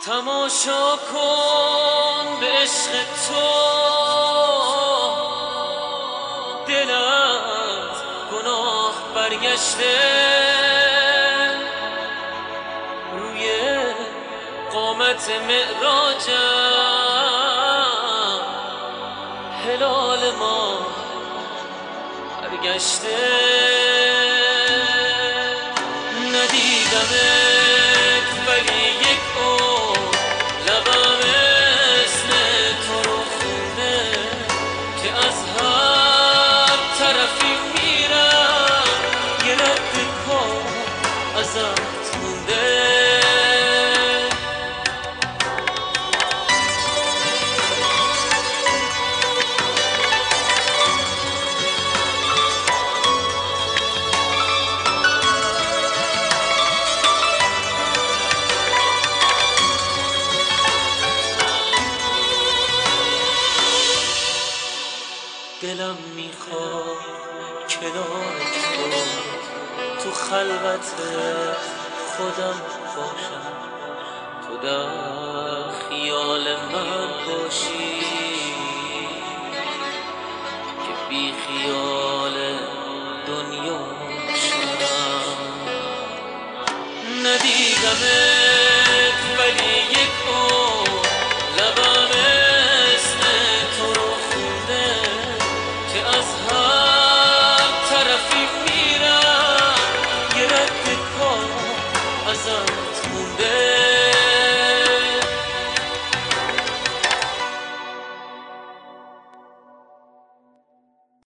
تماشا کن به عشق تو، دل از گناه برگشته، روی قامت معراجم هلال ما برگشته. ندیدمت ولی یک عمر لبم اسم تو رو خونده، که از هر طرفی میرم یه رد پا ازت مونده. دلم میخواد کنار تو خلوت خودم باشم، تو در خیال من باشی که بی خیال دنیا شم. ندیدمت